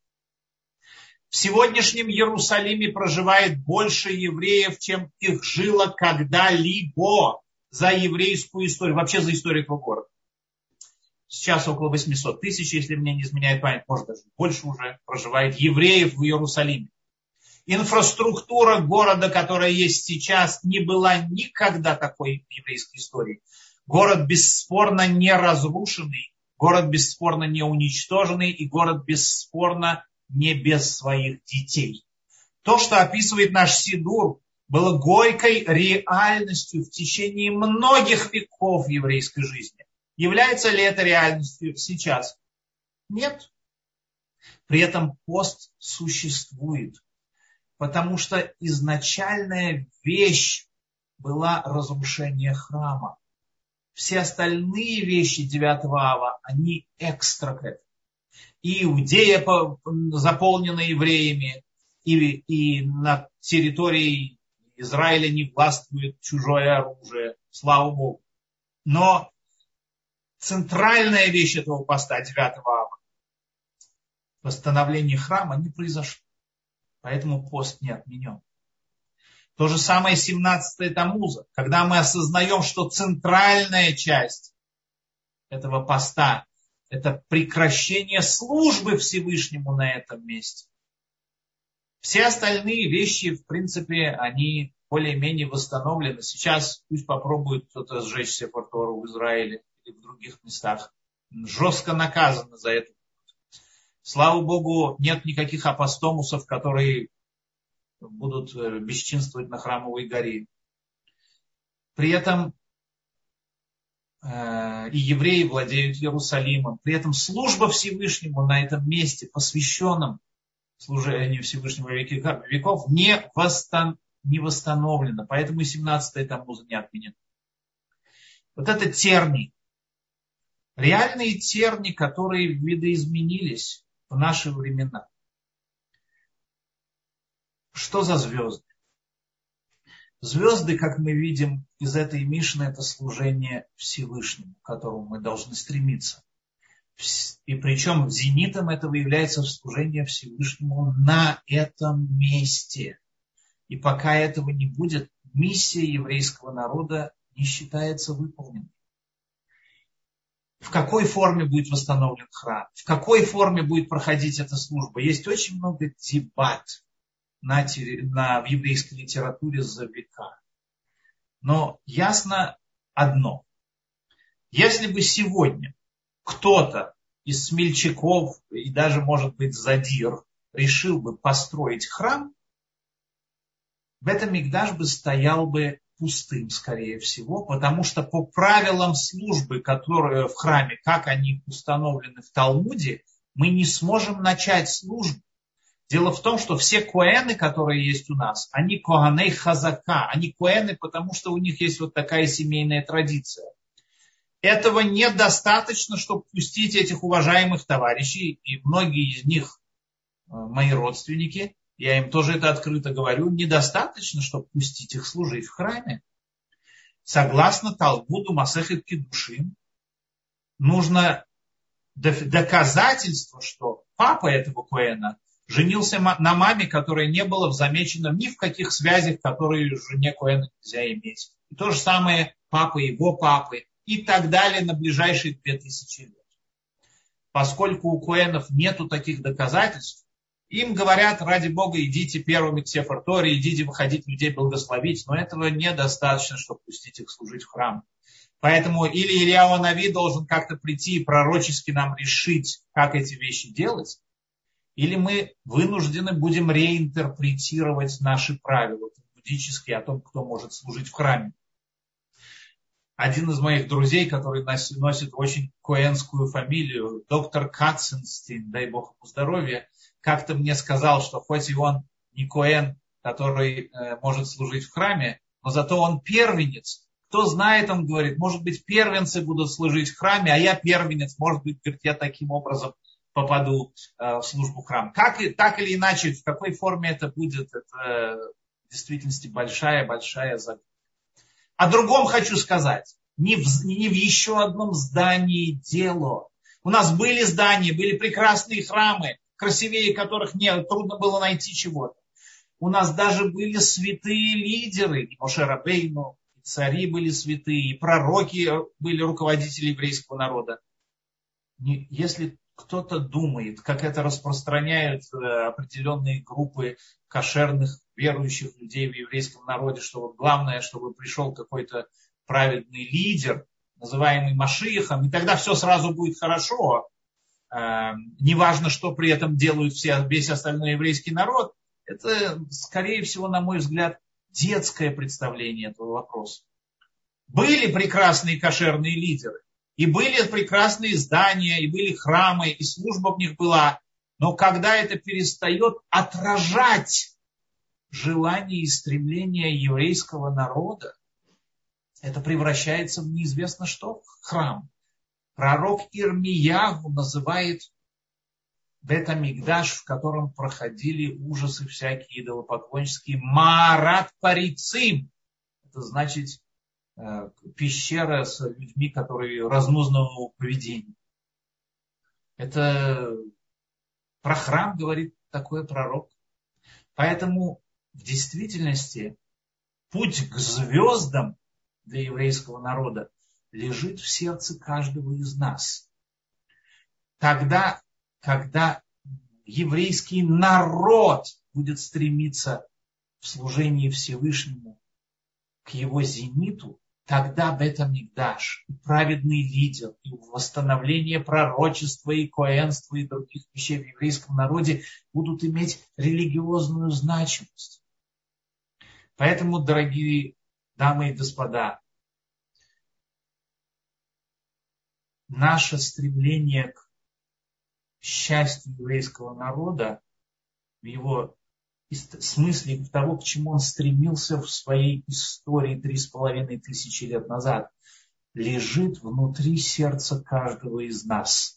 В сегодняшнем Иерусалиме проживает больше евреев, чем их жило когда-либо за еврейскую историю, вообще за историю этого города. Сейчас около восемьсот тысяч, если мне не изменяет память, может даже больше уже проживает евреев в Иерусалиме. Инфраструктура города, которая есть сейчас, не была никогда такой в еврейской истории. Город бесспорно не разрушенный, город бесспорно не уничтоженный и город бесспорно не без своих детей. То, что описывает наш Сидур, было горькой реальностью в течение многих веков еврейской жизни. Является ли это реальностью сейчас? Нет. При этом пост существует, потому что изначальная вещь была разрушение храма. Все остальные вещи девятого ава, они экстра к этому. И Иудея заполнена евреями, и, и на территории Израиля не властвует чужое оружие, слава Богу. Но центральная вещь этого поста девятого ава, восстановление храма, не произошло. Поэтому пост не отменен. То же самое семнадцатое Тамуза, когда мы осознаем, что центральная часть этого поста – это прекращение службы Всевышнему на этом месте. Все остальные вещи, в принципе, они более-менее восстановлены. Сейчас пусть попробует кто-то сжечь Сефер Тору в Израиле или в других местах. Жестко наказано за это. Слава Богу, нет никаких апостомусов, которые будут бесчинствовать на Храмовой горе. При этом э, и евреи владеют Иерусалимом. При этом служба Всевышнему на этом месте, посвященном служению Всевышнего веков, не, восстан, не восстановлена. Поэтому и семнадцатое Тамуза не отменено. Вот это тернии. Реальные тернии, которые видоизменились в наши времена. Что за звезды? Звезды, как мы видим из этой Мишны, это служение Всевышнему, к которому мы должны стремиться. И причем зенитом этого является служение Всевышнему на этом месте. И пока этого не будет, миссия еврейского народа не считается выполненной. В какой форме будет восстановлен храм? В какой форме будет проходить эта служба? Есть очень много дебат на, на, в еврейской литературе за века. Но ясно одно. Если бы сегодня кто-то из смельчаков и даже, может быть, задир решил бы построить храм, бет-амикдаш бы стоял бы пустым, скорее всего, потому что по правилам службы, которые в храме, как они установлены в Талмуде, мы не сможем начать службу. Дело в том, что все коэны, которые есть у нас, они коаней хазака, они коэны, потому что у них есть вот такая семейная традиция. Этого недостаточно, чтобы пустить этих уважаемых товарищей, и многие из них мои родственники, я им тоже это открыто говорю, недостаточно, чтобы пустить их служить в храме. Согласно Талмуду Масехет Кидушин, нужно доказательство, что папа этого коэна женился на маме, которая не была замечена ни в каких связях, которые жене коэна нельзя иметь. И то же самое папа его папы и так далее на ближайшие две тысячи лет. Поскольку у коэнов нету таких доказательств, им говорят, ради Бога, идите первыми к Сефер Торе, идите выходить людей благословить, но этого недостаточно, чтобы пустить их служить в храм. Поэтому или Ильяу Нави должен как-то прийти и пророчески нам решить, как эти вещи делать, или мы вынуждены будем реинтерпретировать наши правила талмудические о том, кто может служить в храме. Один из моих друзей, который носит очень коэнскую фамилию, доктор Катценстин, дай Бог ему здоровья, как-то мне сказал, что хоть и он не коэн, который э, может служить в храме, но зато он первенец. Кто знает, он говорит, может быть, первенцы будут служить в храме, а я первенец, может быть, говорит, я таким образом попаду э, в службу в храм. Как, так или иначе, в какой форме это будет, это э, в действительности большая-большая загадка. О другом хочу сказать. Не в, не в еще одном здании дело. У нас были здания, были прекрасные храмы, красивее которых не, трудно было найти чего-то. У нас даже были святые лидеры. И Моше Рабейну, и цари были святые, и пророки были руководители еврейского народа. Не, если кто-то думает, как это распространяют определенные группы кошерных верующих людей в еврейском народе, что вот главное, чтобы пришел какой-то праведный лидер, называемый Машиахом, и тогда все сразу будет хорошо. Неважно, что при этом делают все, весь остальной еврейский народ, это, скорее всего, на мой взгляд, детское представление этого вопроса. Были прекрасные кошерные лидеры, и были прекрасные здания, и были храмы, и служба в них была, но когда это перестает отражать желание и стремление еврейского народа, это превращается в неизвестно что, в храм. Пророк Ирмиягу называет бет-амикдаш, в котором проходили ужасы всякие идолопоклоннические, Маарат Парицим. Это значит э, пещера с людьми, которые разнузданного поведения. Это про храм говорит такой пророк. Поэтому в действительности путь к звездам для еврейского народа лежит в сердце каждого из нас. Тогда, когда еврейский народ будет стремиться в служении Всевышнему к его зениту, тогда бет-амикдаш, и праведный лидер, и восстановление пророчества, и коэнства, и других вещей в еврейском народе будут иметь религиозную значимость. Поэтому, дорогие дамы и господа, наше стремление к счастью еврейского народа, в его смысле того, к чему он стремился в своей истории три с половиной тысячи лет назад, лежит внутри сердца каждого из нас.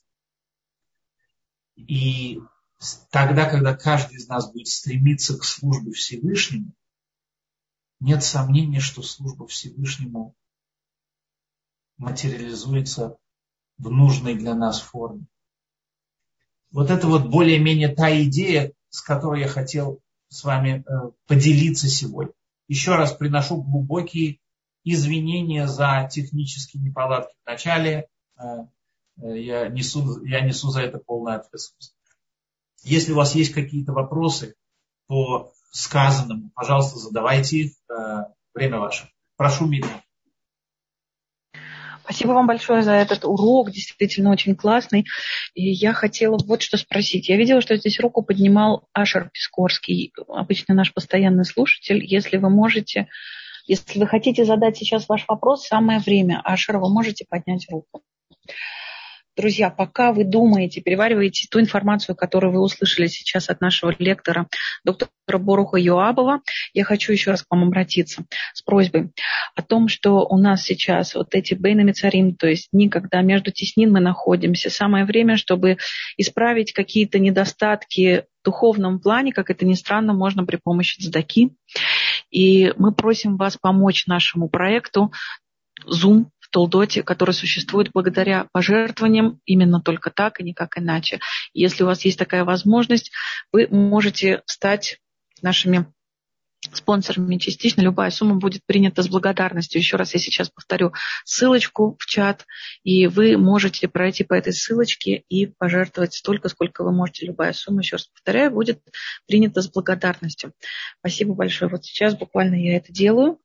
И тогда, когда каждый из нас будет стремиться к службе Всевышнему, нет сомнения, что служба Всевышнему материализуется в нужной для нас форме. Вот это вот более-менее та идея, с которой я хотел с вами э, поделиться сегодня. Еще раз приношу глубокие извинения за технические неполадки в начале. Э, э, я, несу, я несу за это полную ответственность. Если у вас есть какие-то вопросы по сказанному, пожалуйста, задавайте их. Э, время ваше. Прошу, Мирьям. Спасибо вам большое за этот урок, действительно очень классный. И я хотела вот что спросить. Я видела, что здесь руку поднимал Ашер Пискорский, обычно наш постоянный слушатель. Если вы можете, если вы хотите задать сейчас ваш вопрос, самое время. Ашер, вы можете поднять руку. Друзья, пока вы думаете, перевариваете ту информацию, которую вы услышали сейчас от нашего лектора, доктора Боруха Йоабова, я хочу еще раз к вам обратиться с просьбой о том, что у нас сейчас вот эти бейна мицарим, то есть дни, когда между теснин мы находимся, самое время, чтобы исправить какие-то недостатки в духовном плане, как это ни странно, можно при помощи цдаки. И мы просим вас помочь нашему проекту Zoom в Толдоте, который существует благодаря пожертвованиям, именно только так и никак иначе. Если у вас есть такая возможность, вы можете стать нашими спонсорами. Частично любая сумма будет принята с благодарностью. Еще раз я сейчас повторю ссылочку в чат, и вы можете пройти по этой ссылочке и пожертвовать столько, сколько вы можете. Любая сумма, еще раз повторяю, будет принята с благодарностью. Спасибо большое. Вот сейчас буквально я это делаю.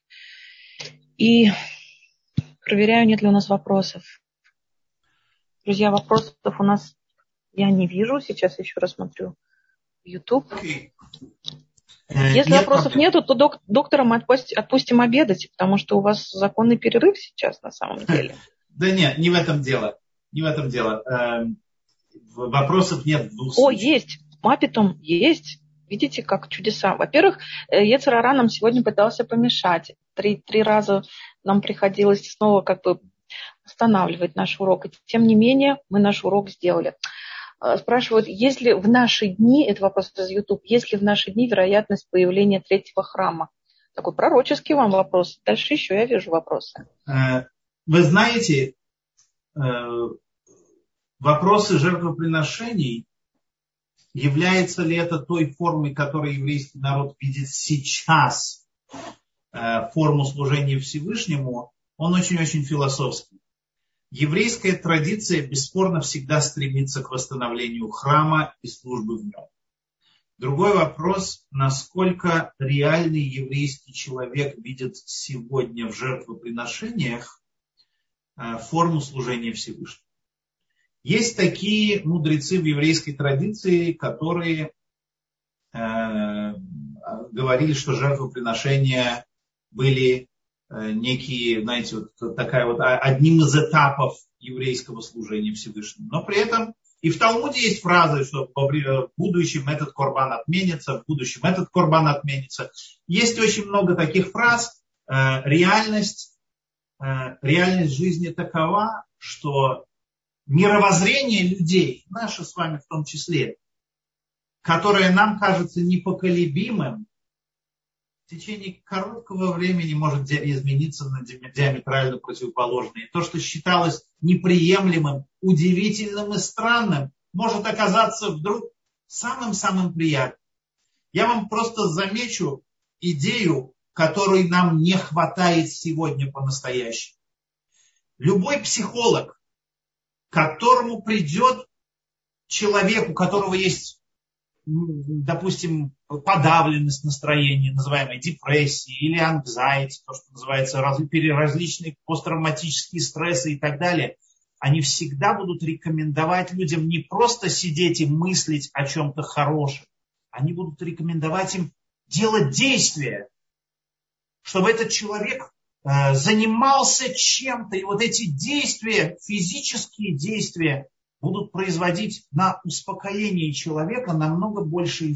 И проверяю, нет ли у нас вопросов. Друзья, вопросов у нас я не вижу. Сейчас еще раз смотрю в YouTube. Okay. Если нет вопросов проблем. Нету, то док- доктора мы отпустим, отпустим обедать, потому что у вас законный перерыв сейчас на самом деле. Да нет, не в этом дело. Не в этом дело. Вопросов нет в двух случаях. О, есть. Мапитом есть. Видите, как чудеса. Во-первых, Йецер ара нам сегодня пытался помешать. Три, три раза нам приходилось снова как бы останавливать наш урок. И тем не менее, мы наш урок сделали. Спрашивают, есть ли в наши дни, это вопрос из YouTube, есть ли в наши дни вероятность появления третьего храма? Такой пророческий вам вопрос. Дальше еще я вижу вопросы. Вы знаете, вопросы жертвоприношений, является ли это той формой, которую еврейский народ видит сейчас, форму служения Всевышнему, он очень-очень философский. Еврейская традиция бесспорно всегда стремится к восстановлению храма и службы в нем. Другой вопрос, насколько реальный еврейский человек видит сегодня в жертвоприношениях форму служения Всевышнему. Есть такие мудрецы в еврейской традиции, которые э, говорили, что жертвоприношения были э, некие, знаете, вот такая вот одним из этапов еврейского служения Всевышнему. Но при этом и в Талмуде есть фраза, что в будущем этот корбан отменится, в будущем этот корбан отменится. Есть очень много таких фраз. Э, реальность, э, реальность жизни такова, что мировоззрение людей, наше с вами в том числе, которое нам кажется непоколебимым, в течение короткого времени может измениться на диаметрально противоположное. То, что считалось неприемлемым, удивительным и странным, может оказаться вдруг самым-самым приятным. Я вам просто замечу идею, которой нам не хватает сегодня по-настоящему. Любой психолог, к которому придет человек, у которого есть, допустим, подавленность настроения, называемая депрессия или anxiety, то, что называется различные посттравматические стрессы и так далее, они всегда будут рекомендовать людям не просто сидеть и мыслить о чем-то хорошем, они будут рекомендовать им делать действия, чтобы этот человек занимался чем-то, и вот эти действия, физические действия, будут производить на успокоение человека намного больший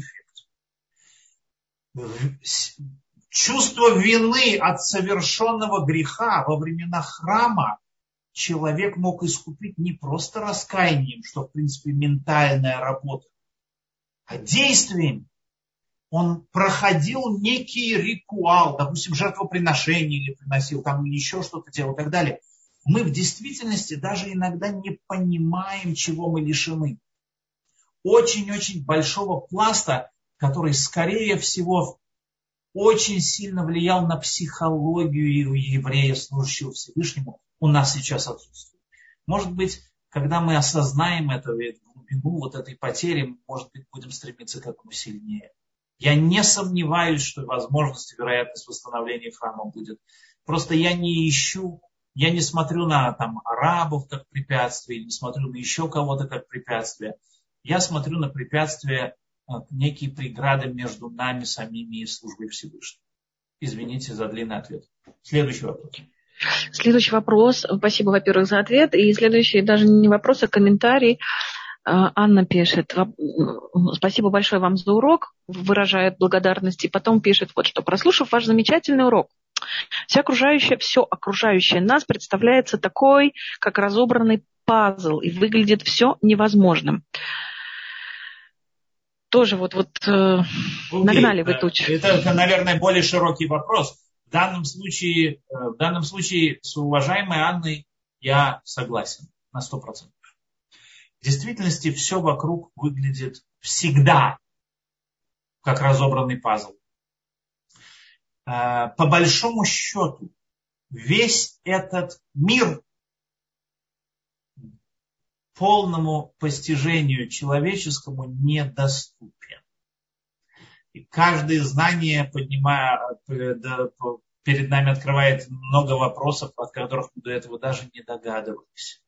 эффект. Чувство вины от совершенного греха во времена храма человек мог искупить не просто раскаянием, что в принципе ментальная работа, а действием. Он проходил некий ритуал, допустим, жертвоприношение или приносил, там или еще что-то делал и так далее. Мы в действительности даже иногда не понимаем, чего мы лишены. Очень-очень большого пласта, который, скорее всего, очень сильно влиял на психологию еврея, служащего Всевышнему, у нас сейчас отсутствует. Может быть, когда мы осознаем это, глубину вот этой потери, может быть, будем стремиться к этому сильнее. Я не сомневаюсь, что возможность и вероятность восстановления храма будет. Просто я не ищу Я не смотрю на там, арабов как препятствие, не смотрю на еще кого-то как препятствие. Я смотрю на препятствия, некие преграды между нами самими и службой Всевышнего. Извините за длинный ответ. Следующий вопрос. Следующий вопрос. Спасибо, во-первых, за ответ. И следующий даже не вопрос, а комментарий. Анна пишет: спасибо большое вам за урок, выражает благодарность. И потом пишет вот что: прослушав ваш замечательный урок, все окружающее, все окружающее нас представляется такой, как разобранный пазл, и выглядит все невозможным. Тоже вот, вот okay. нагнали вы тучи. Это, наверное, более широкий вопрос. В данном случае, в данном случае с уважаемой Анной я согласен на сто процентов. В действительности все вокруг выглядит всегда как разобранный пазл. По большому счету, весь этот мир полному постижению человеческому недоступен. И каждое знание, поднимая, перед нами открывает много вопросов, от которых мы до этого даже не догадывались.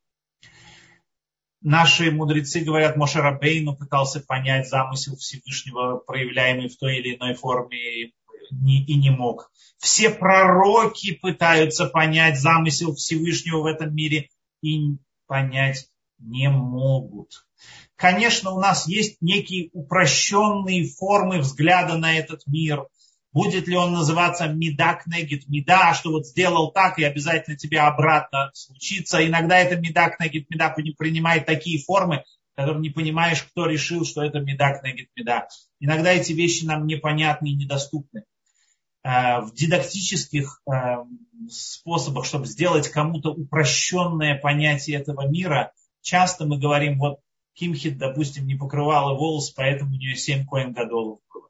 Наши мудрецы говорят, Моше Рабейну пытался понять замысел Всевышнего, проявляемый в той или иной форме, и не мог. Все пророки пытаются понять замысел Всевышнего в этом мире и понять не могут. Конечно, у нас есть некие упрощенные формы взгляда на этот мир. Будет ли он называться мида кнегит мида, что вот сделал так и обязательно тебе обратно случится. Иногда это мида кнегит мида принимает такие формы, которые не понимаешь, кто решил, что это мида кнегит мида. Иногда эти вещи нам непонятны и недоступны. В дидактических способах, чтобы сделать кому-то упрощенное понятие этого мира, часто мы говорим, вот Кимхит, допустим, не покрывала волос, поэтому у нее семь коэн гадолов было.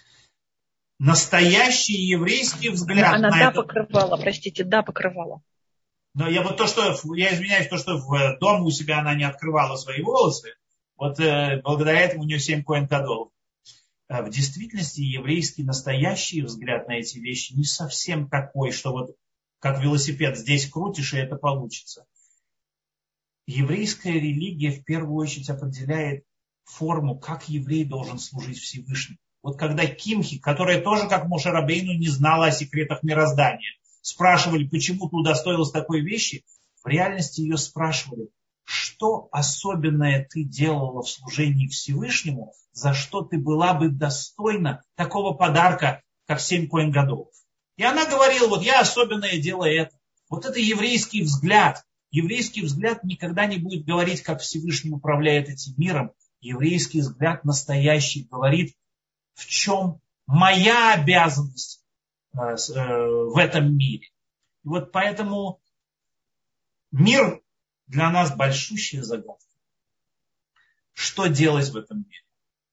Настоящий еврейский взгляд она, на да, это... покрывала, простите, да, покрывала. Но я вот то, что, я извиняюсь, то, что в доме у себя она не открывала свои волосы, вот э, благодаря этому у нее семь коэн гадолов. В действительности еврейский настоящий взгляд на эти вещи не совсем такой, что вот как велосипед здесь крутишь, и это получится. Еврейская религия в первую очередь определяет форму, как еврей должен служить Всевышнему. Вот когда Кимхи, которая тоже, как Моше Рабейну, не знала о секретах мироздания, спрашивали, почему ты удостоилась такой вещи, в реальности ее спрашивали, что особенное ты делала в служении Всевышнему, за что ты была бы достойна такого подарка, как семь коэн гадолов. И она говорила, вот я особенное делаю это. Вот это еврейский взгляд. Еврейский взгляд никогда не будет говорить, как Всевышний управляет этим миром. Еврейский взгляд настоящий говорит, в чем моя обязанность в этом мире. И вот поэтому мир для нас большущая загадка. Что делать в этом мире?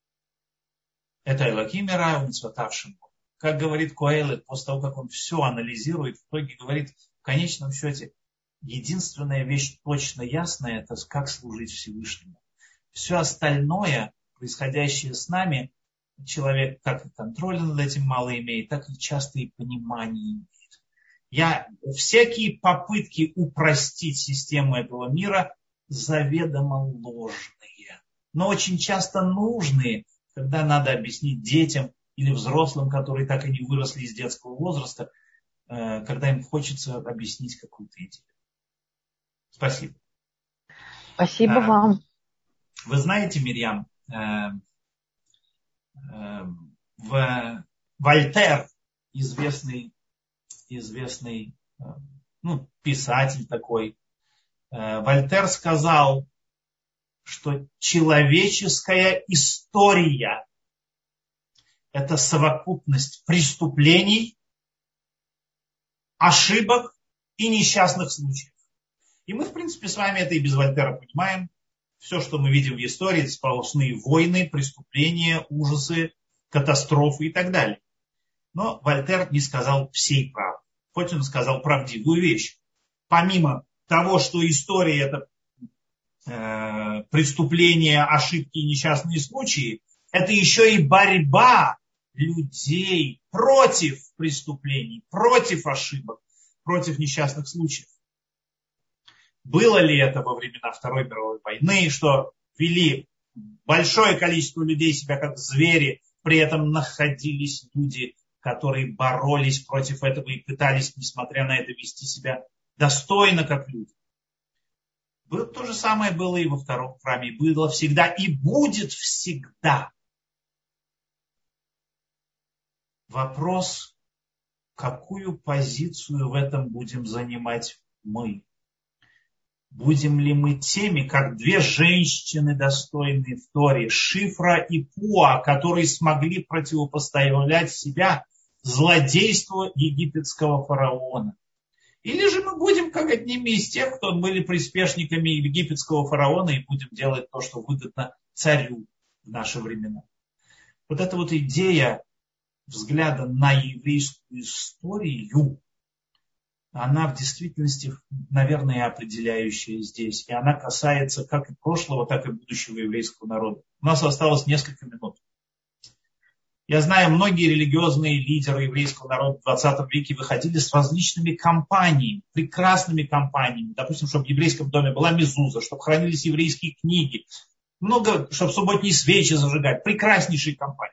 Это Элоким мира, умцватавшим. Как говорит Коэлет, после того, как он все анализирует, в итоге говорит, в конечном счете, единственная вещь точно ясная, это как служить Всевышнему. Все остальное, происходящее с нами, человек как и контроль над этим мало имеет, так и часто и понимание имеет. Я, всякие попытки упростить систему этого мира заведомо ложные, но очень часто нужные, когда надо объяснить детям или взрослым, которые так и не выросли из детского возраста, когда им хочется объяснить какую-то идею. Спасибо. Спасибо а, вам. Вы знаете, Мирьям, э, э, в, Вольтер, известный, известный э, ну, писатель такой, э, Вольтер сказал, что человеческая история – это совокупность преступлений, ошибок и несчастных случаев. И мы, в принципе, с вами это и без Вольтера понимаем. Все, что мы видим в истории, это сплошные войны, преступления, ужасы, катастрофы и так далее. Но Вольтер не сказал всей правды. Хоть он сказал правдивую вещь. Помимо того, что история это э, преступления, ошибки и несчастные случаи, это еще и борьба людей против преступлений, против ошибок, против несчастных случаев. было ли это во времена Второй мировой войны, что вели большое количество людей себя как звери, при этом находились люди, которые боролись против этого и пытались, несмотря на это, вести себя достойно, как люди. То же самое было и во втором храме, было всегда и будет всегда. Вопрос, какую позицию в этом будем занимать мы? Будем ли мы теми, как две женщины достойные в Торе, Шифра и Пуа, которые смогли противопоставлять себя злодейству египетского фараона? Или же мы будем как одними из тех, кто были приспешниками египетского фараона и будем делать то, что выгодно царю в наши времена? Вот эта вот идея взгляда на еврейскую историю, она в действительности, наверное, определяющая здесь. И она касается как и прошлого, так и будущего еврейского народа. У нас осталось несколько минут. Я знаю, многие религиозные лидеры еврейского народа в двадцатом веке выходили с различными кампаниями, прекрасными кампаниями. Допустим, чтобы в еврейском доме была мезуза, чтобы хранились еврейские книги, много, чтобы субботние свечи зажигать. Прекраснейшие кампании.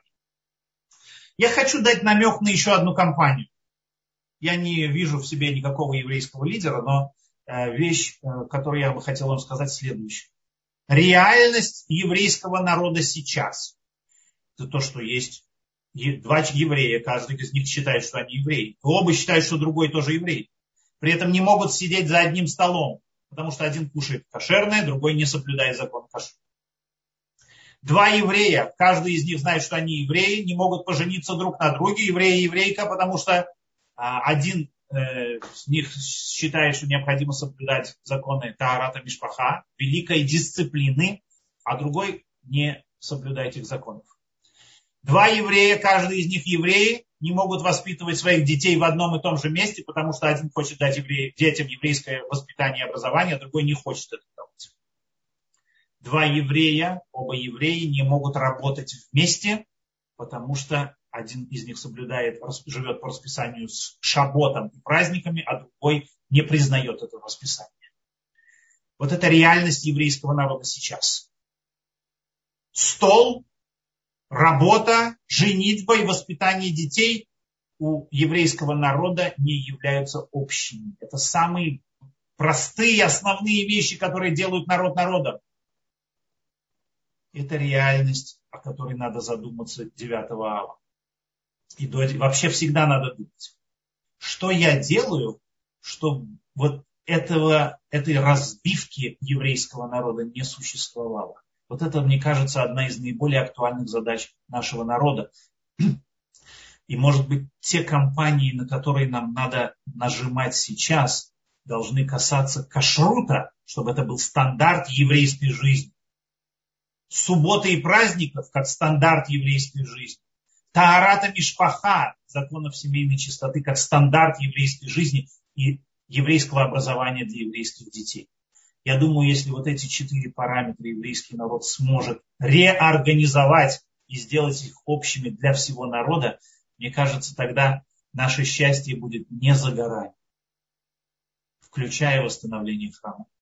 Я хочу дать намек на еще одну кампанию. Я не вижу в себе никакого еврейского лидера, но вещь, которую я бы хотел вам сказать, следующая. Реальность еврейского народа сейчас. Это то, что есть два еврея, каждый из них считает, что они евреи. Оба считают, что другой тоже еврей. При этом не могут сидеть за одним столом, потому что один кушает кошерное, другой не соблюдает закон кошер. Два еврея, каждый из них знает, что они евреи, не могут пожениться друг на друге, еврей и еврейка, потому что один из них считает, что необходимо соблюдать законы Таарата Мишпаха, великой дисциплины, а другой не соблюдает этих законов. Два еврея, каждый из них евреи, не могут воспитывать своих детей в одном и том же месте, потому что один хочет дать евре... детям еврейское воспитание и образование, а другой не хочет это делать. Два еврея, оба евреи, не могут работать вместе, потому что один из них соблюдает, живет по расписанию с шаботом и праздниками, а другой не признает этого расписания. Вот это реальность еврейского народа сейчас. Стол, работа, женитьба и воспитание детей у еврейского народа не являются общими. Это самые простые, основные вещи, которые делают народ народом. Это реальность, о которой надо задуматься девятого ава. И до, вообще всегда надо думать, что я делаю, чтобы вот этого, этой разбивки еврейского народа не существовало. Вот это, мне кажется, одна из наиболее актуальных задач нашего народа. И, может быть, те кампании, на которые нам надо нажимать сейчас, должны касаться кашрута, чтобы это был стандарт еврейской жизни. Субботы и праздников, как стандарт еврейской жизни. Таарата Мишпаха, законов семейной чистоты, как стандарт еврейской жизни и еврейского образования для еврейских детей. Я думаю, если вот эти четыре параметра еврейский народ сможет реорганизовать и сделать их общими для всего народа, мне кажется, тогда наше счастье будет не за горами, включая восстановление храма.